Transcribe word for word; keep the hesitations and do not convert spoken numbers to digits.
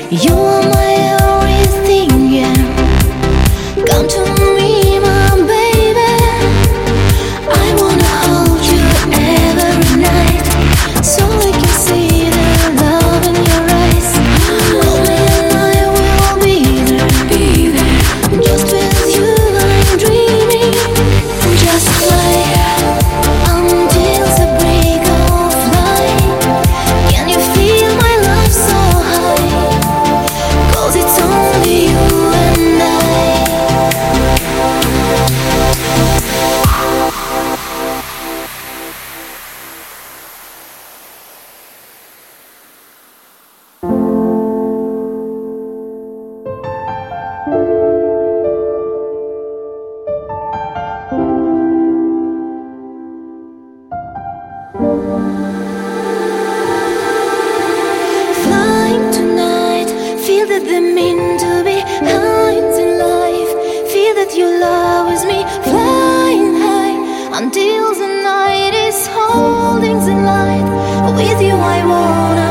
You are my everything, yeah. Come to me, my baby. I wanna hold you every night, so I can see the love in your eyes. Only and I will be there, be there. Just with you I'm dreaming. Just fly until the break of light. Can you feel my love so high? 'Cause it's only you and I. Flying tonight, feel that the mean to be heights in life. Feel that your love is me, flying high until the night is holding the light. With you I wanna